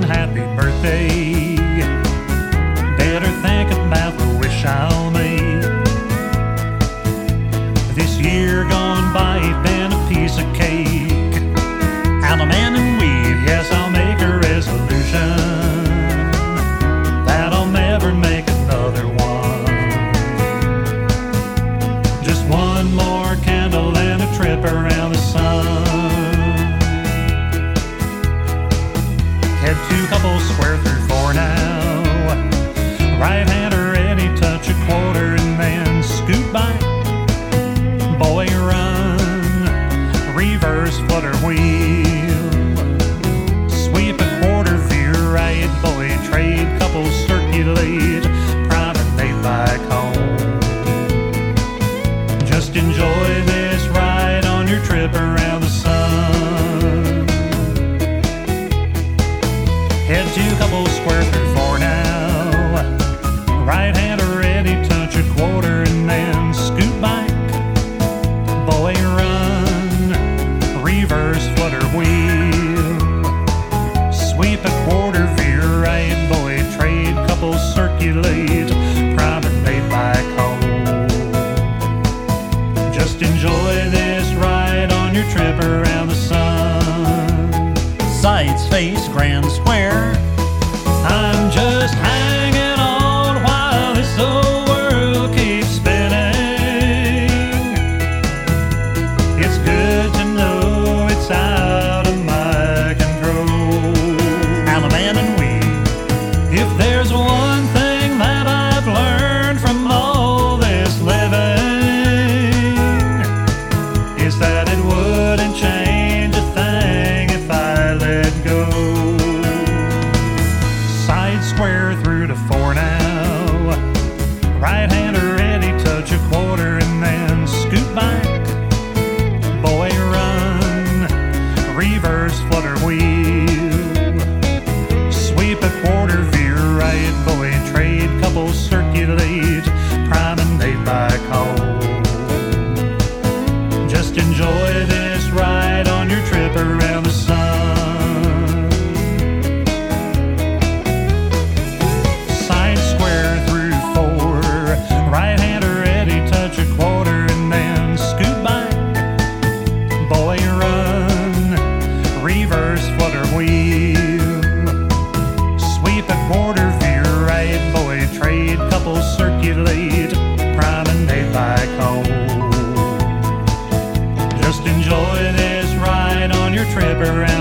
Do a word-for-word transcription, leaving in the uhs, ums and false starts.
happy birthday. Better think about the wish I'll make. This year gone by ain't been a piece of cake. Alum and weave, yes, I'll make a resolution that I'll never make another one. Just one more candle and a trip around the sun. Head two couples square through four now. Right hand ready, touch a quarter and then scoot back. Boy, run, reverse flutter wheel. Sweep a quarter view right, boy, trade couples circulate. Promenade back home. Just enjoy this ride on your trip around the sun. Head two couples square through four now. Right hand ready, touch a quarter and then scoot back. Boy, run, reverse flutter wheel. Sweep a quarter veer right, boy, trade couples circulate. Promenade back home. Just enjoy this ride on your trip around the sun. Sides face grand square. I'm just hanging on while this old world keeps spinning. It's good to know it's out of my control. Alum and weave. If there's one thing that I've learned from all this living, it's that it wouldn't change a thing if I let go. Side square through to four now. Right hand ready, touch a quarter and then scoot back. Boy, run, reverse flutter wheel. Sweep a quarter veer right, boy, trade couples circulate. Promenade back home. Just enjoy this ride on your trip around the sun. Side square through four. Right hand ready, touch a quarter and then scoot back. Boy, run, reverse flutter wheel. Sweep a quarter veer right, boy, trade couples circulate. Promenade back home. Just enjoy this ride on your trip around